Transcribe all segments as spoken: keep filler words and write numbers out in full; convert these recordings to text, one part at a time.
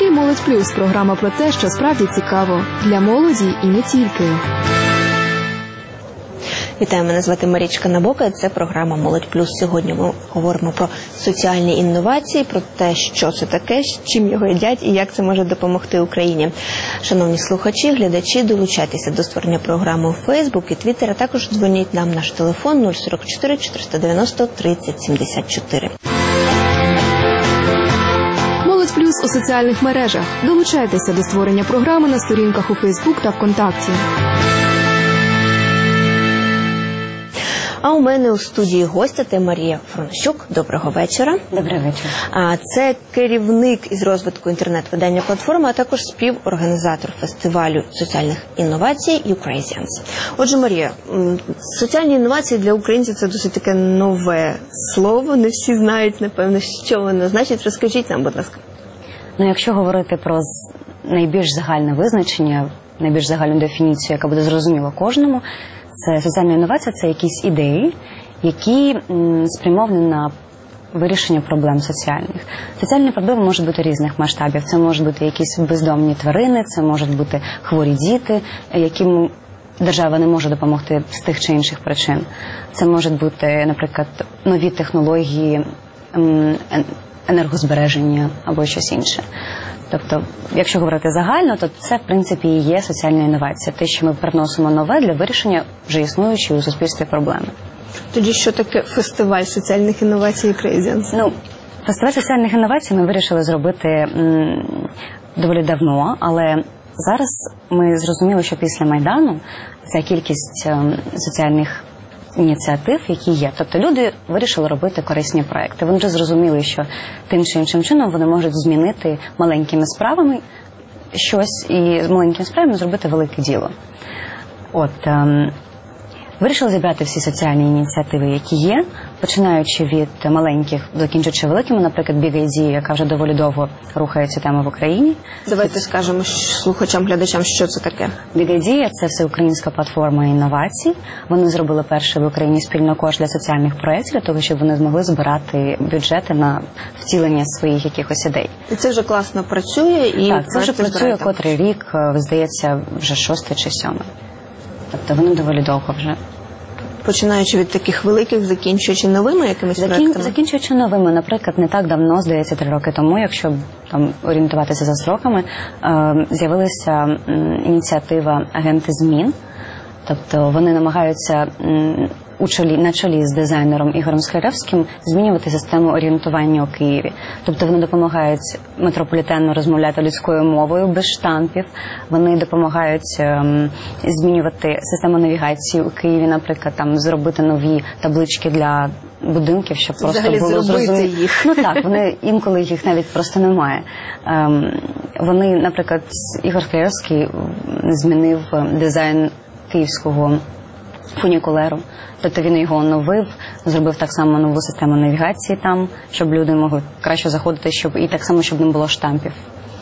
ефірі «Молодь Плюс» – програма про те, що справді цікаво для молоді і не тільки. Вітаю, мене звати Марічка Набока, це програма «Молодь Плюс». Сьогодні ми говоримо про соціальні інновації, про те, що це таке, з чим його їдять і як це може допомогти Україні. Шановні слухачі, глядачі, долучайтеся до створення програми у Фейсбук і Твіттер, а також дзвоніть нам наш телефон нуль сорок чотири чотириста дев'яносто тридцять сімдесят чотири. «Молодь Плюс» у соціальних мережах. Долучайтеся до створення програми на сторінках у Фейсбук та ВКонтакті. А у мене у студії гостя – це Марія Фронщук. Доброго вечора. Добрий вечір. А це керівник із розвитку інтернет-видання «Платформа», а також співорганізатор фестивалю соціальних інновацій «Ukrazians». Отже, Марія, соціальні інновації для українців – це досить таке нове слово. Не всі знають, напевно, що воно значить. Розкажіть нам, будь ласка. Ну, якщо говорити про найбільш загальне визначення, найбільш загальну дефініцію, яка буде зрозуміла кожному, це соціальна інновація – це якісь ідеї, які спрямовані на вирішення проблем соціальних. Соціальні проблеми можуть бути різних масштабів. Це можуть бути якісь бездомні тварини, це можуть бути хворі діти, яким держава не може допомогти з тих чи інших причин. Це можуть бути, наприклад, нові технології енергозбереження або щось інше. Тобто, якщо говорити загально, то це, в принципі, і є соціальна інновація. Те, що ми приносимо нове для вирішення вже існуючої у суспільстві проблеми. Тоді що таке фестиваль соціальних інновацій «Ukrazians»? Ну, фестиваль соціальних інновацій ми вирішили зробити м, доволі давно, але зараз ми зрозуміли, що після Майдану ця кількість м, соціальних ініціатив, які є. Тобто люди вирішили робити корисні проекти. Вони вже зрозуміли, що тим чи іншим чином вони можуть змінити маленькими справами щось і з маленькими справами зробити велике діло. От, ем, вирішили зібрати всі соціальні ініціативи, які є, починаючи від маленьких, закінчуючи великими, наприклад, Big Idea, яка вже доволі довго рухає цю тему в Україні. Давайте скажемо слухачам, глядачам, що це таке. Big Idea – це всеукраїнська платформа інновацій. Вони зробили перший в Україні спільно кошт для соціальних проєктів, для того, щоб вони змогли збирати бюджети на втілення своїх якихось ідей. І це вже класно працює? І так, це вже працює котрий рік, здається, вже шостий чи сьомий. Тобто вони доволі довго вже. Починаючи від таких великих, закінчуючи новими якимись Закін... проектами? Закінчуючи новими. Наприклад, не так давно, здається, три роки тому, якщо там орієнтуватися за строками, е- з'явилася м, ініціатива «Агенти змін». Тобто вони намагаються м, у чолі, на чолі з дизайнером Ігорем Скляревським змінювати систему орієнтування у Києві. Тобто вони допомагають метрополітену розмовляти людською мовою без штампів. Вони допомагають ем, змінювати систему навігації у Києві, наприклад, там зробити нові таблички для будинків, щоб просто взагалі було зрозуміло їх. Ну так, вони інколи їх навіть просто немає. Ем, вони, наприклад, Ігор Скляревський змінив дизайн київського фунікулеру. Тобто він його оновив, зробив так само нову систему навігації там, щоб люди могли краще заходити, щоб і так само, щоб не було штампів.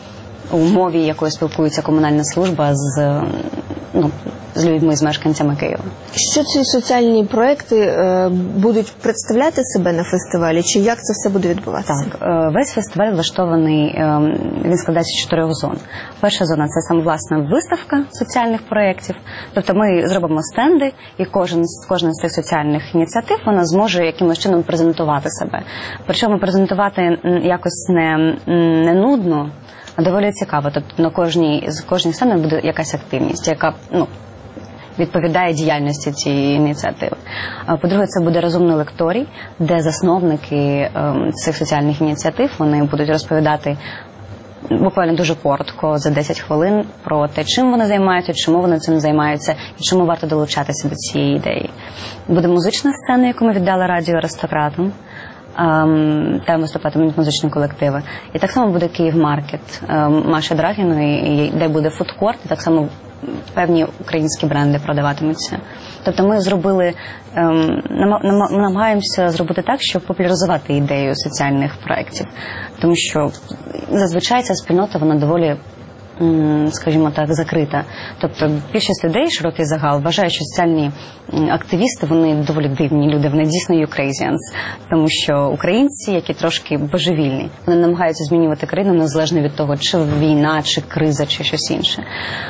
У мові, якою спілкується комунальна служба з, ну, з людьми, з мешканцями Києва. Що ці соціальні проекти е, будуть представляти себе на фестивалі, чи як це все буде відбуватися? Так, е, весь фестиваль влаштований, е, він складається з чотирьох зон. Перша зона – це саме, власне, виставка соціальних проєктів. Тобто ми зробимо стенди, і кожен, кожна з цих соціальних ініціатив, вона зможе якимось чином презентувати себе. Причому презентувати якось не, не нудно, а доволі цікаво. Тобто на кожній, з кожних стендів буде якась активність, яка, ну, відповідає діяльності цієї ініціативи. По-друге, це буде розумний лекторій, де засновники ем, цих соціальних ініціатив, вони будуть розповідати буквально дуже коротко, за десять хвилин, про те, чим вони займаються, чому вони цим займаються і чому варто долучатися до цієї ідеї. Буде музична сцена, яку ми віддали радіо «Аристократам». Um, там виступатимуть музичні колективи. І так само буде Київ-маркет um, Маші Драгіної, де буде фудкорт, і так само певні українські бренди продаватимуться. Тобто ми зробили, um, нам, намагаємося зробити так, щоб популяризувати ідею соціальних проєктів. Тому що зазвичай ця спільнота, вона доволі скажімо так, закрита. Тобто більшість людей, широкий загал, вважає, що соціальні активісти, вони доволі дивні люди, вони дійсно Ukrainians, тому що українці, які трошки божевільні, вони намагаються змінювати країну незалежно від того, чи війна, чи криза, чи щось інше.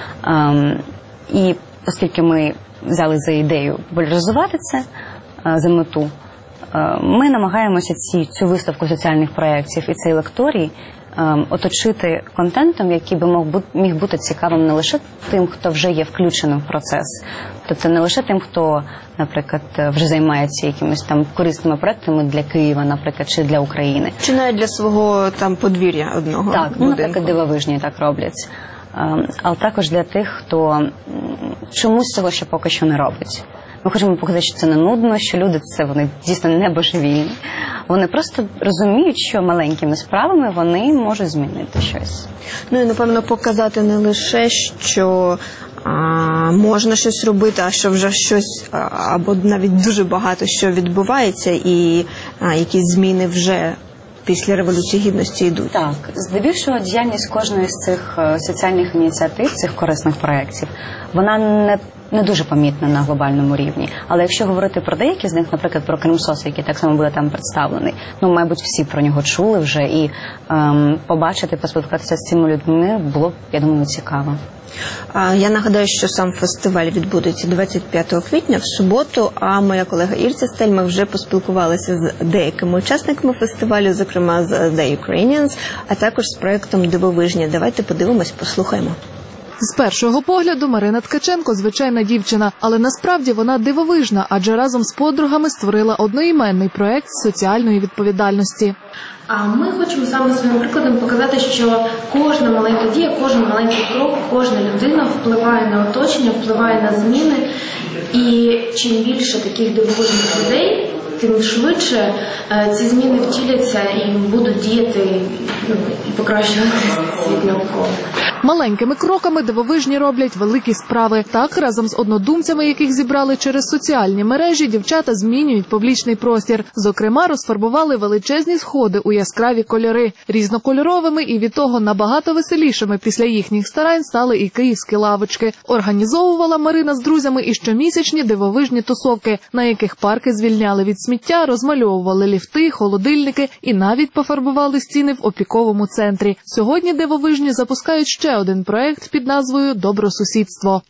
Um, і оскільки ми взяли за ідею популяризувати це, uh, за мету, uh, ми намагаємося ці, цю виставку соціальних проєктів і цей лекторій um, оточити контентом, який би мог бути, міг бути цікавим не лише тим, хто вже є включеним в процес, тобто не лише тим, хто, наприклад, вже займається якимись там корисними проектами для Києва, наприклад, чи для України. Чи навіть для свого там подвір'я одного так, будинку. Ну, наприклад, дивовижні так роблять. Але також для тих, хто чомусь цього ще поки що не робить. Ми хочемо показати, що це не нудно, що люди це вони дійсно не божевільні. Вони просто розуміють, що маленькими справами вони можуть змінити щось. Ну і, напевно, показати не лише, що а, можна щось робити, а що вже щось, а, або навіть дуже багато що відбувається, і а, якісь зміни вже після Революції Гідності йдуть. Так, здебільшого діяльність кожної з цих соціальних ініціатив, цих корисних проєктів, вона не, не дуже помітна на глобальному рівні. Але якщо говорити про деякі з них, наприклад, про Кримсос, який так само буде там представлений, ну, мабуть, всі про нього чули вже, і ем, побачити, поспілкуватися з цими людьми було б, я думаю, цікаво. Я нагадаю, що сам фестиваль відбудеться двадцять п'ятого квітня в суботу, а моя колега Ірця Стельмах вже поспілкувалася з деякими учасниками фестивалю, зокрема з The Ukrainians, а також з проєктом «Дивовижні». Давайте подивимось, послухаємо. З першого погляду Марина Ткаченко – звичайна дівчина, але насправді вона дивовижна, адже разом з подругами створила одноіменний проєкт з соціальної відповідальності. А ми хочемо саме своїм прикладом показати, що кожна маленька дія, кожен маленький крок, кожна людина впливає на оточення, впливає на зміни. І чим більше таких дивовижних людей, тим швидше ці зміни втіляться і будуть діяти, ну, і покращувати світ навколо. Маленькими кроками дивовижні роблять великі справи. Так, разом з однодумцями, яких зібрали через соціальні мережі, дівчата змінюють публічний простір. Зокрема, розфарбували величезні сходи у яскраві кольори. Різнокольоровими і від того набагато веселішими після їхніх старань стали і київські лавочки. Організовувала Марина з друзями і щомісячні дивовижні тусовки, на яких парки звільняли від сміття, розмальовували ліфти, холодильники і навіть пофарбували стіни в опіковому центрі. Сьогодні дивовижні запускають ще один проєкт під назвою «Добросусідство».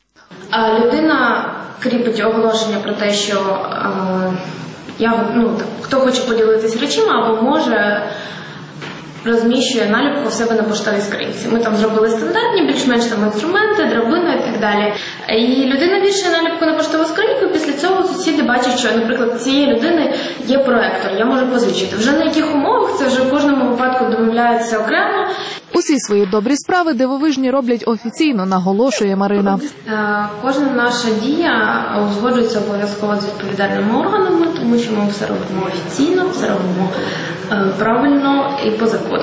Людина кріпить оголошення про те, що е, я, ну, хто хоче поділитися речима або може, розміщує наліпку в себе на поштовій скринці. Ми там зробили стандартні, більш-менш там інструменти, драбину і так далі. І людина вішає наліпку на поштову скриньку, і після цього сусіди бачать, що, наприклад, цієї людини є проектор, я можу позичити. Вже на яких умовах, це вже в кожному випадку домовляється окремо. Усі свої добрі справи дивовижні роблять офіційно, наголошує Марина. Кожна наша дія узгоджується обов'язково з відповідальними органами, тому що ми все робимо офіційно, все робимо правильно і по закону.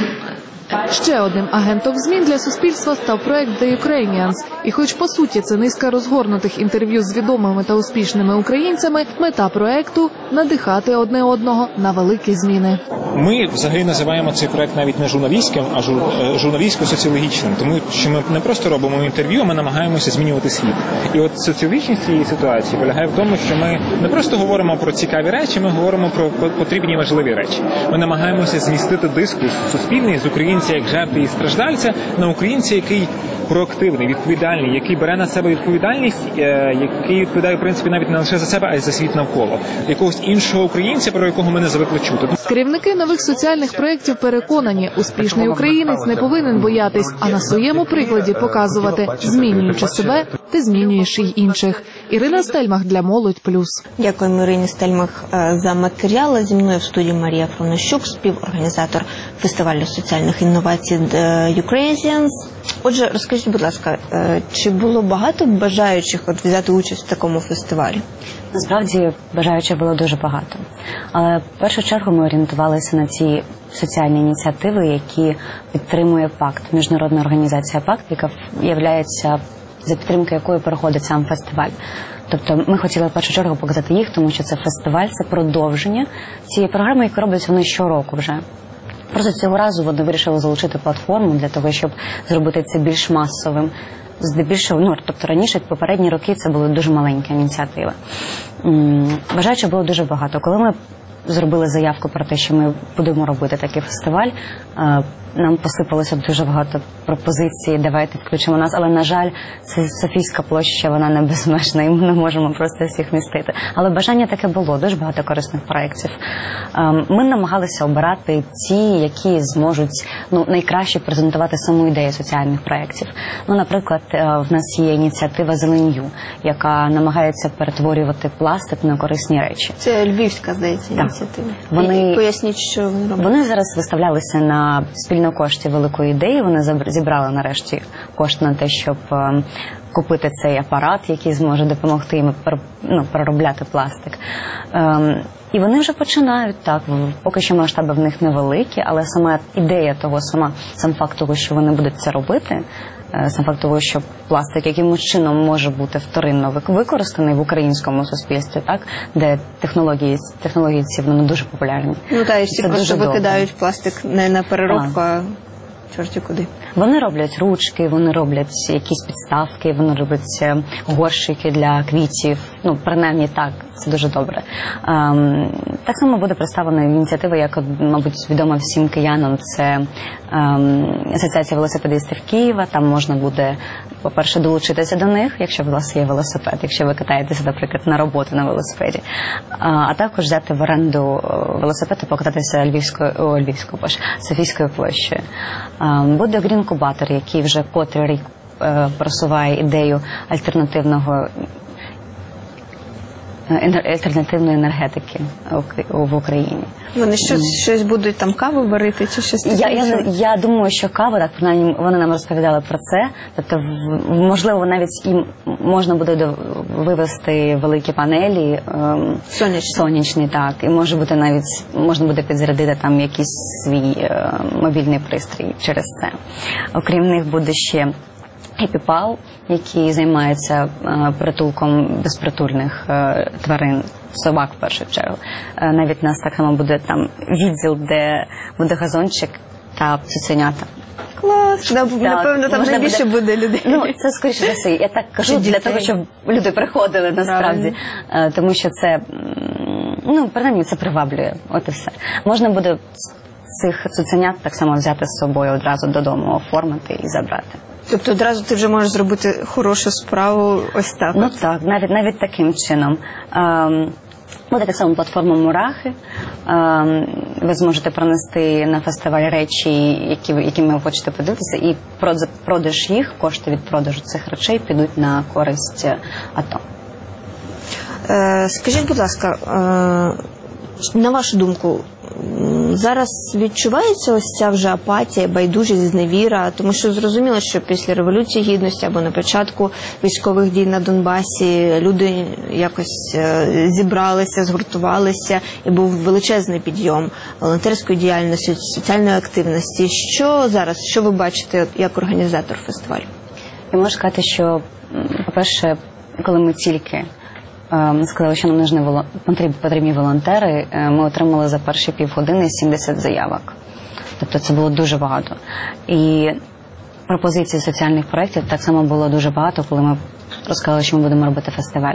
Ще одним агентом змін для суспільства став проект The Ukrainians. І хоч по суті це низка розгорнутих інтерв'ю з відомими та успішними українцями, мета проекту – надихати одне одного на великі зміни. Ми взагалі називаємо цей проект навіть не журналістським, а журналістсько-соціологічним, тому що ми не просто робимо інтерв'ю, а ми намагаємося змінювати світ. І от соціологічність цієї ситуації полягає в тому, що ми не просто говоримо про цікаві речі, ми говоримо про потрібні важливі речі. Ми намагаємося змістити дискурс суспільний з українця як жертви і страждальця на українця, який проактивний, відповідальний, який бере на себе відповідальність, який відповідає, в принципі, навіть не лише за себе, а й за світ навколо. Якогось іншого українця, про якого ми не звикли чути. Керівники нових соціальних проєктів переконані, успішний українець не повинен боятись, а на своєму прикладі показувати, змінюючи себе, ти змінюєш і інших. Ірина Стельмах для Молодь Плюс. Дякуємо Ірині Стельмах за матеріали. Зі мною в студії Марія Фронощук, співорганізатор фестивалю соціальних інновацій The Ukrainians. Отже, розкажіть, будь ласка, чи було багато бажаючих от взяти участь в такому фестивалі? Насправді, бажаючих було дуже багато. Але в першу чергу ми орієнтувалися на ті соціальні ініціативи, які підтримує ПАКТ, міжнародна організація ПАКТ, яка є, за підтримки якої проходить сам фестиваль. Тобто ми хотіли в першу чергу показати їх, тому що це фестиваль, це продовження цієї програми, яку роблять вони щороку вже. Просто цього разу вони вирішили залучити платформу для того, щоб зробити це більш масовим. Здебільшого, ну, тобто раніше, попередні роки, це були дуже маленькі ініціативи. Бажаючих було дуже багато. Коли ми зробили заявку про те, що ми будемо робити такий фестиваль, нам посипалося дуже багато пропозицій, давайте включимо нас, але, на жаль, це Софійська площа, вона не безмежна, і ми не можемо просто всіх містити. Але бажання таке було, дуже багато корисних проєктів. Ми намагалися обирати ті, які зможуть, ну, найкраще презентувати саму ідею соціальних проєктів. Ну, наприклад, в нас є ініціатива «Зеленю», яка намагається перетворювати пластик на корисні речі. Це львівська, здається, ініціатива. Вони... Поясніть, що вони роблять. Вони зараз виставлялися на спільно кошті великої ідеї, вони зібрали нарешті кошти на те, щоб е, купити цей апарат, який зможе допомогти їм ну, переробляти пластик. Е, і вони вже починають, так, поки що масштаби в них невеликі, але сама ідея того, сама, сам факт того, що вони будуть це робити, е, сам факт того, що пластик якимось чином може бути вторинно використаний в українському суспільстві, так, де технології, технології ці вони дуже популярні. Ну так, і всі це просто викидають пластик не на переробку, а, а чорті куди. Вони роблять ручки, вони роблять якісь підставки, вони роблять горщики для квітів. Ну, принаймні так, це дуже добре. Ем, так само буде представлена ініціатива, яка, мабуть, відома всім киянам. Це ем, Асоціація велосипедистів Києва. Там можна буде, по-перше, долучитися до них, якщо у вас є велосипед, якщо ви катаєтеся, наприклад, на роботу на велосипеді. А, а також взяти в оренду велосипед і покататися Львівською, о, Львівською, боже, Софійською площею. Ем, буде грін-кубатор, який вже котрий рік е, просуває ідею альтернативного альтернативної енергетики в Україні. Вони щось, mm. щось будуть там каву варити чи щось таке? Я, я, я думаю, що кава, так, принаймні, вони нам розповідали про це. Тобто, можливо, навіть і можна буде вивести великі панелі ем, сонячні. сонячні, так, і може бути навіть, можна буде підзарядити там якийсь свій е, мобільний пристрій через це. Окрім них буде ще Happy-Pal, який займається е, притулком безпритульних е, тварин, собак в першу чергу. Е, навіть у нас так само буде там відділ, де буде газончик та цуценята. Клас! Так, напевно, там найбільше буде... буде людей. Ну, це скоріше за все. Я так кажу для того, щоб люди приходили насправді. Е, тому що це, ну, принаймні, це приваблює. От і все. Можна буде цих цуценят так само взяти з собою одразу додому, оформити і забрати. Тобто одразу ти вже можеш зробити хорошу справу ось так? Ну так, навіть, навіть таким чином. Ем, буде так само платформа «Мурахи». Ем, ви зможете принести на фестиваль речі, які, якими ви хочете подивитися, і продаж їх, кошти від продажу цих речей підуть на користь АТО. Е, скажіть, будь ласка, е, на вашу думку, зараз відчувається ось ця вже апатія, байдужість, зневіра, тому що зрозуміло, що після Революції Гідності або на початку військових дій на Донбасі люди якось зібралися, згуртувалися, і був величезний підйом волонтерської діяльності, соціальної активності. Що зараз, що ви бачите як організатор фестивалю? Я можу сказати, що, по-перше, коли ми тільки сказали, що нам нужні потрібні волонтери, ми отримали за перші півгодини сімдесят заявок. Тобто це було дуже багато. І пропозицій соціальних проєктів так само було дуже багато, коли ми розказали, що ми будемо робити фестиваль.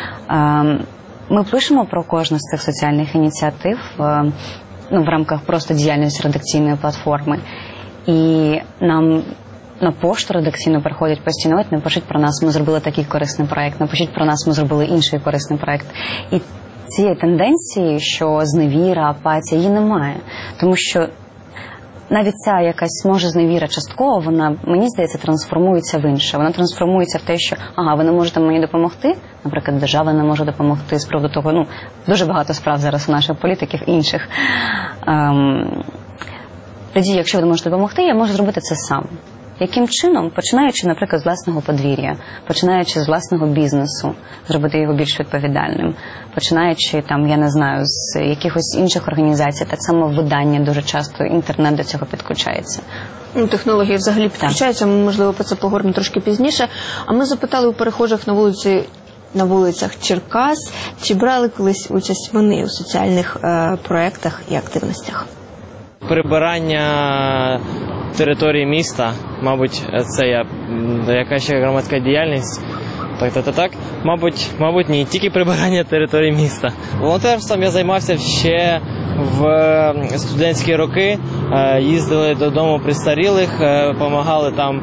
Ми пишемо про кожну з цих соціальних ініціатив, ну, в рамках просто діяльності редакційної платформи. І нам на пошту редакційно приходять постійно, от напишіть про нас, ми зробили такий корисний проєкт, напишіть про нас, ми зробили інший корисний проєкт. І цієї тенденції, що зневіра, апатія, її немає. Тому що навіть ця якась, може, зневіра частково, вона, мені здається, трансформується в інше. Вона трансформується в те, що, ага, ви не можете мені допомогти, наприклад, держава не може допомогти з приводу того, ну, дуже багато справ зараз у наших політиків інших. Ем, тоді, якщо ви не можете допомогти, я можу зробити це сам. Яким чином? Починаючи, наприклад, з власного подвір'я, починаючи з власного бізнесу, зробити його більш відповідальним, починаючи, там, я не знаю, з якихось інших організацій, так само видання дуже часто, інтернет до цього підключається. Ну, технології взагалі підключаються, ми, можливо, про це поговоримо трошки пізніше. А ми запитали у перехожих на вулиці, на вулицях Черкас, чи брали колись участь вони у соціальних е, проєктах і активностях? Прибирання території міста, мабуть, це я, яка ще громадська діяльність. Так, так, так, так. Мабуть, мабуть, ні, тільки прибирання території міста. Волонтерством я займався ще в студентські роки. Їздили додому престарілих, допомагали там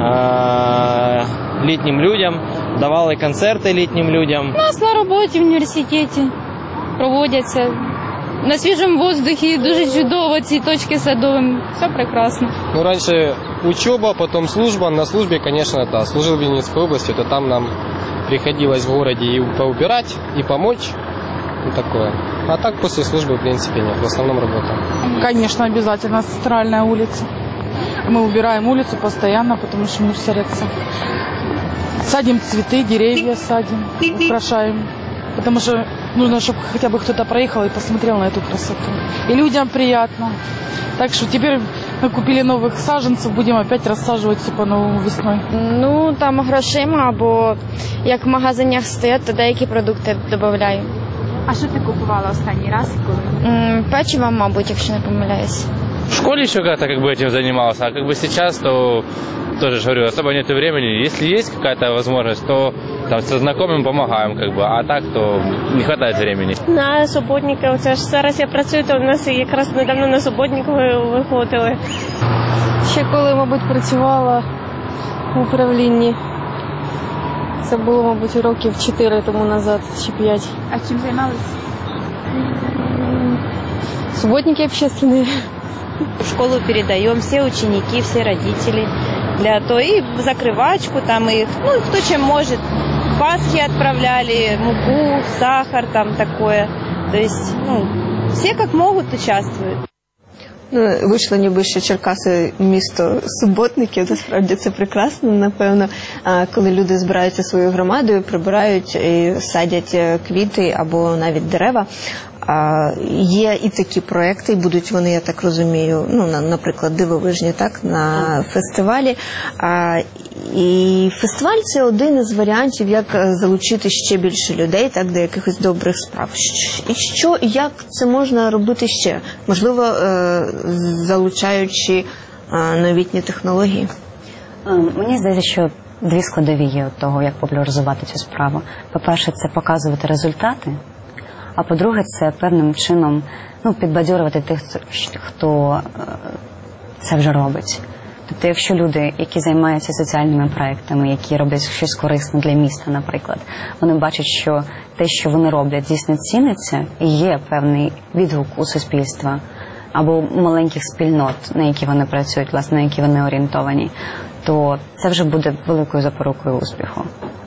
літнім людям, давали концерти літнім людям. У нас на роботі в університеті проводяться. На свіжому воздухі дуже чудово, ці точки садові. Все прекрасно. Ну, раньше учеба, потом служба. На службе, конечно, да. Служил в Винницкой области, то там нам приходилось в городе и поубирать, и помочь. Ну, такое. А так после службы, в принципе, нет. В основном работа. Конечно, обязательно. Центральная улица. Мы убираем улицу постоянно, потому что мусорятся. Садим цветы, деревья садим, украшаем. Потому что нужно, чтобы хотя бы кто-то проехал и посмотрел на эту красоту. И людям приятно. Так что теперь мы купили новых саженцев, будем опять рассаживать все по-новому весной. Ну, там грошима, або як в магазинах стоять, то деякі продукти додаю. А що ти купувала останній раз? Коли? Печиво, мабуть, якщо не помиляюсь. В школе еще как-то как бы этим занимался, а как бы сейчас, то тоже говорю, особо нет времени. Если есть какая-то возможность, то там со знакомым помогаем, как бы, а так, то не хватает времени. На суботники, оце ж зараз я працюю, то в нас якраз недавно на суботник виходили. Ще коли, мабуть, працювала в управлінні. Це було, мабуть, років чотири тому назад, чи п'ять. А чим займалися? Субботники общественные. В школу передаем все ученики, все родители. Для того и закрывачку там их, ну, кто чем может. Пасхи отправляли, муку, сахар там такое. То есть, ну, все как могут участвуют. Ну, вийшло ніби, що Черкаси місто суботників, насправді це прекрасно, напевно, коли люди збираються своєю громадою, прибирають і садять квіти або навіть дерева. Є і такі проекти, і будуть вони, я так розумію, ну, наприклад, дивовижні, так, на фестивалі. І фестиваль – це один із варіантів, як залучити ще більше людей, так, до якихось добрих справ. І що, як це можна робити ще? Можливо, залучаючи новітні технології? Мені здається, що дві складові є того, як популяризувати цю справу. По-перше, це показувати результати. А по-друге, це певним чином, ну, підбадьорювати тих, хто це вже робить. Тобто, якщо люди, які займаються соціальними проектами, які роблять щось корисне для міста, наприклад, вони бачать, що те, що вони роблять, дійсно ціниться, і є певний відгук у суспільства або маленьких спільнот, на які вони працюють, власне, на які вони орієнтовані, то це вже буде великою запорукою успіху.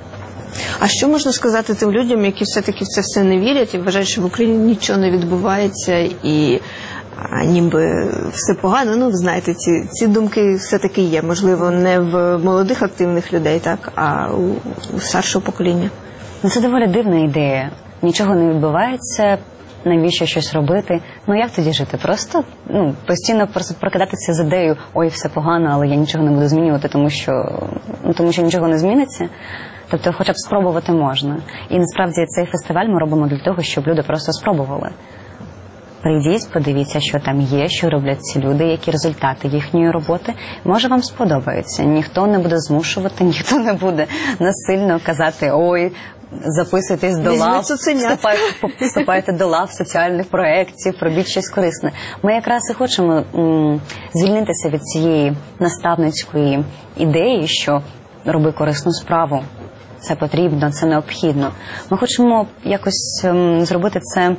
А що можна сказати тим людям, які все-таки в це все не вірять і вважають, що в Україні нічого не відбувається і а, ніби все погано? Ну, ви знаєте, ці, ці думки все-таки є. Можливо, не в молодих активних людей, так, а у, у старшого покоління. Ну, це доволі дивна ідея. Нічого не відбувається, навіщо щось робити? Ну, як тоді жити? Просто, ну, постійно просто прокидатися з ідеєю, ой, все погано, але я нічого не буду змінювати, тому що, ну, тому що нічого не зміниться. Тобто, хоча б спробувати можна. І насправді цей фестиваль ми робимо для того, щоб люди просто спробували. Прийдіть, подивіться, що там є, що роблять ці люди, які результати їхньої роботи. Може, вам сподобається. Ніхто не буде змушувати, ніхто не буде насильно казати, ой, записуйтесь до лав, вступайте, вступайте до лав соціальних проєктів, робіть щось корисне. Ми якраз і хочемо м, звільнитися від цієї наставницької ідеї, що роби корисну справу. Це потрібно, це необхідно. Ми хочемо якось ем, зробити це,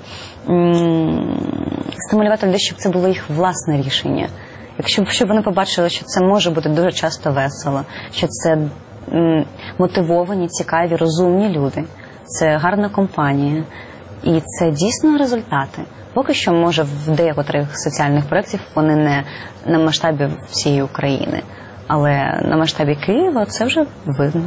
ем, стимулювати людей, щоб це було їх власне рішення. Якщо щоб вони побачили, що це може бути дуже часто весело, що це ем, мотивовані, цікаві, розумні люди, це гарна компанія, і це дійсно результати. Поки що, може, в деяких соціальних проєктів вони не на масштабі всієї України, але на масштабі Києва це вже видно.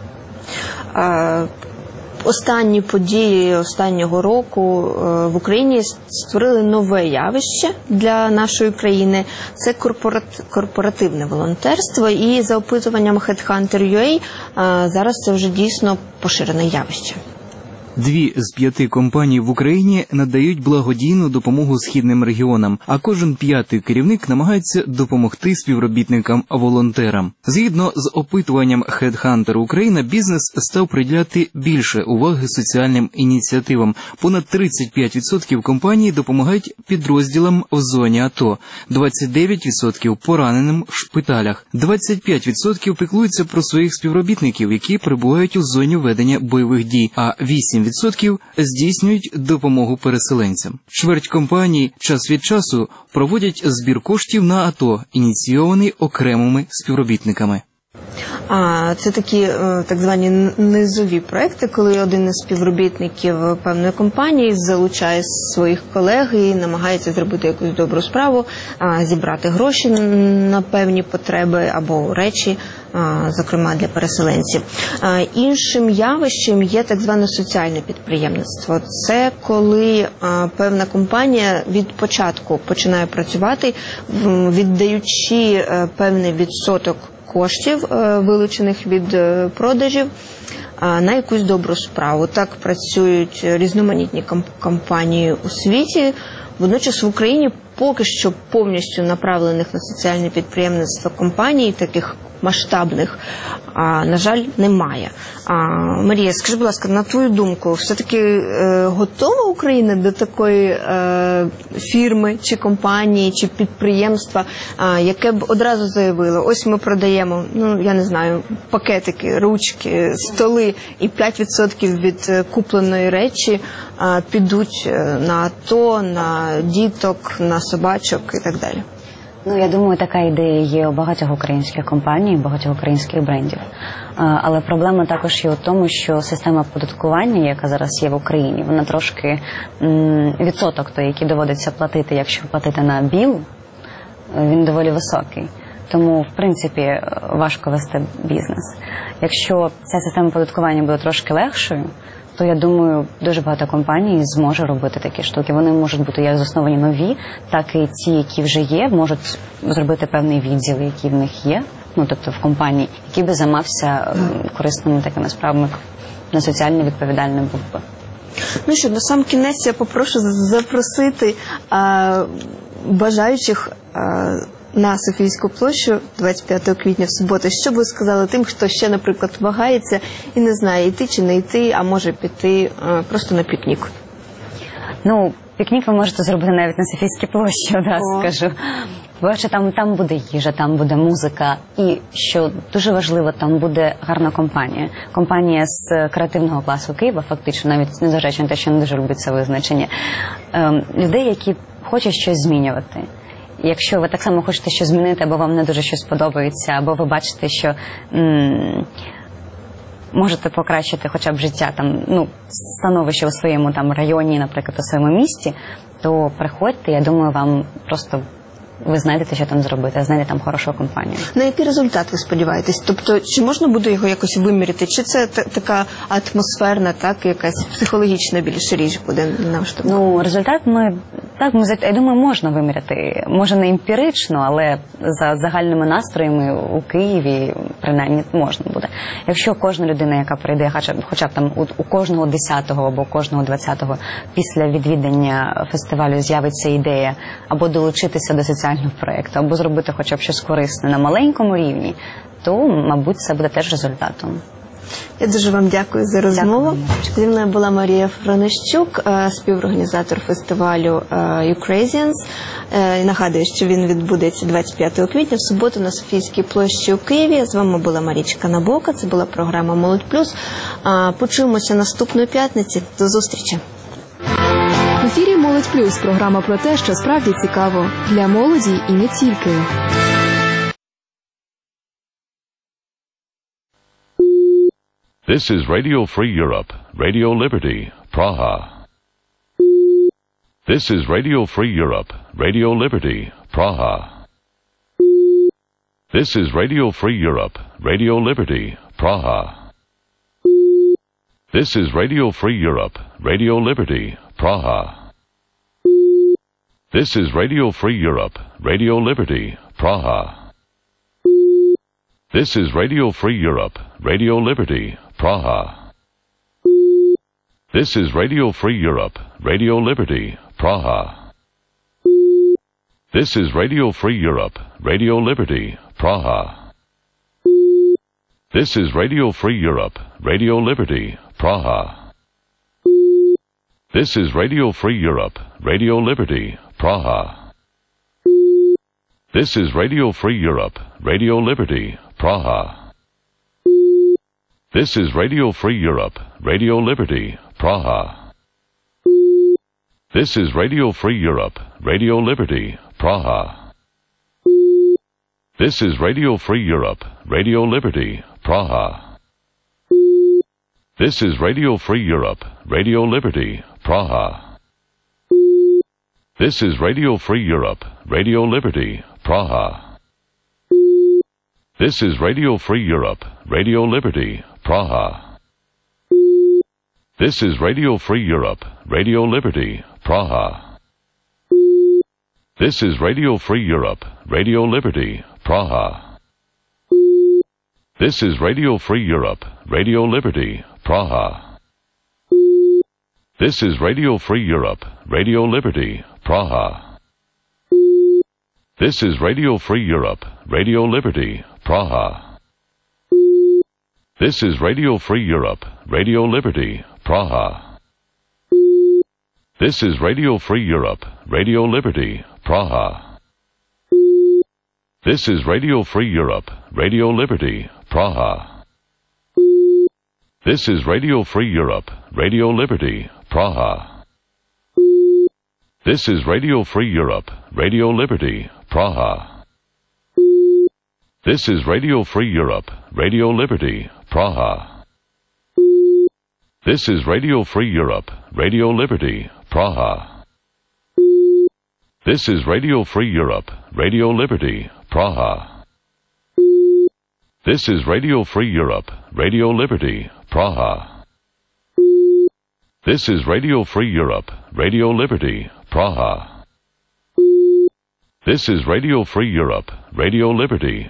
Останні події останнього року в Україні створили нове явище для нашої країни. Це корпоративне волонтерство. І за опитуванням Headhunter.ua зараз це вже дійсно поширене явище. Дві з п'яти компаній в Україні надають благодійну допомогу східним регіонам, а кожен п'ятий керівник намагається допомогти співробітникам-волонтерам. Згідно з опитуванням HeadHunter Україна, бізнес став приділяти більше уваги соціальним ініціативам. Понад тридцять п'ять відсотків компаній допомагають підрозділам в зоні АТО, двадцять дев'ять відсотків пораненим в шпиталях, двадцять п'ять відсотків піклуються про своїх співробітників, які перебувають у зоні ведення бойових дій, а вісім відсотків здійснюють допомогу переселенцям. Чверть компаній час від часу проводять збір коштів на АТО, ініційований окремими співробітниками. А це такі так звані низові проекти, коли один із співробітників певної компанії залучає своїх колег і намагається зробити якусь добру справу, зібрати гроші на певні потреби або речі, зокрема для переселенців. Іншим явищем є так зване соціальне підприємництво. Це коли певна компанія від початку починає працювати, віддаючи певний відсоток коштів, вилучених від продажів, на якусь добру справу. Так працюють різноманітні компанії у світі. Водночас в Україні поки що повністю направлених на соціальне підприємництво компаній, таких масштабних, а, на жаль, немає. А, Марія, скажи, будь ласка, на твою думку, все-таки е, готова Україна до такої е, фірми, чи компанії, чи підприємства, а, яке б одразу заявило, ось ми продаємо, ну, я не знаю, пакетики, ручки, столи, і п'ять відсотків від купленої речі а, підуть на АТО, на діток, на собачок і так далі? Ну, я думаю, така ідея є у багатьох українських компаній, багатьох українських брендів. Але проблема також є у тому, що система оподаткування, яка зараз є в Україні, вона трошки відсоток той, який доводиться платити, якщо платити на біл, він доволі високий. Тому, в принципі, важко вести бізнес. Якщо ця система оподаткування буде трошки легшою, то, я думаю, дуже багато компаній зможе робити такі штуки. Вони можуть бути як засновані нові, так і ті, які вже є, можуть зробити певний відділ, який в них є, ну, тобто в компанії, який би займався корисними такими справами, на соціально відповідальним був би. Ну що, на сам кінець я попрошу запросити а, бажаючих а, на Софійську площу двадцять п'ятого квітня в суботу. Що б ви сказали тим, хто ще, наприклад, вагається і не знає, йти чи не йти, а може піти а, просто на пікнік? Ну, пікнік ви можете зробити навіть на Софійській площі, одразу скажу. Бо там, там буде їжа, там буде музика, і, що дуже важливо, там буде гарна компанія. Компанія з креативного класу Києва, фактично, навіть незважаючи на те, що не дуже люблять це визначення. Ем, людей, які хочуть щось змінювати. Якщо ви так само хочете щось змінити, або вам не дуже щось подобається, або ви бачите, що м- можете покращити хоча б життя, там, ну, становище у своєму там районі, наприклад, у своєму місті, то приходьте, я думаю, вам просто ви знайдете, що там зробити, знайдете там хорошу компанію. На який результат ви сподіваєтесь? Тобто, чи можна буде його якось виміряти? Чи це та- така атмосферна, так, якась психологічна більше річ буде на штуку? Ну, результат ми, так, ми, я думаю, можна виміряти. Може, не емпірично, але за загальними настроями у Києві, принаймні, можна буде. Якщо кожна людина, яка прийде, хоча, хоча б там у, у кожного десятого або кожного двадцятого після відвідання фестивалю з'явиться ідея або долучитися до соціального проєкту, або зробити хоча б щось корисне на маленькому рівні, то, мабуть, це буде теж результатом. Я дуже вам дякую за розмову. Зі мною була Марія Франищук, співорганізатор фестивалю Ukrazians. Нагадую, що він відбудеться двадцять п'ятого квітня в суботу на Софійській площі у Києві. З вами була Марічка Набока, це була програма «Молодь плюс». Почуємося наступної п'ятниці. До зустрічі. В ефірі «Молодь плюс» – програма про те, що справді цікаво для молоді і не тільки. This is Radio Free Europe, Radio Liberty, Praha. This is Radio Free Europe, Radio Liberty, Praha. This is Radio Free Europe, Radio Liberty, Praha. This is Radio Free Europe, Radio Liberty, Praha. This is Radio Free Europe, Radio Liberty, Praha. This is Radio Free Europe, Radio Liberty, Praha. This is Radio Free Europe, Radio Liberty, Praha. This is Radio Free Europe, Radio Liberty, Praha. This is Radio Free Europe, Radio Liberty, Praha. This is Radio Free Europe, Radio Liberty, Praha. This is Radio Free Europe, Radio Liberty, Praha. This is Radio Free Europe, Radio Liberty, Praha. This is Radio Free Europe, Radio Liberty, Praha. This is Radio Free Europe, Radio Liberty, Praha. This is Radio Free Europe, Radio Liberty, Praha. This is Radio Free Europe, Radio Liberty, Praha. This is Radio Free Europe, Radio Liberty, Praha. This is Radio Free Europe, Radio Liberty, Praha. This is Radio Free Europe, Radio Liberty, Praha. This is Radio Free Europe, Radio Liberty, Praha. This is Radio Free Europe, Radio Liberty, Praha. This is Radio Free Europe, Radio Liberty, Praha. This is Radio Free Europe, Radio Liberty, Praha. This is Radio Free Europe, Radio Liberty, Praha. This is Radio Free Europe, Radio Liberty, Praha. This is Radio Free Europe, Radio Liberty, Praha. This is Radio Free Europe, Radio Liberty, Praha. This is Radio Free Europe, Radio Liberty, Praha. This is Radio Free Europe, Radio Liberty, Praha. This is Radio Free Europe, Radio Liberty, Praha. This is Radio Free Europe, Radio Liberty, Praha. This is Radio Free Europe, Radio Liberty, Praha. This is Radio Free Europe, Radio Liberty,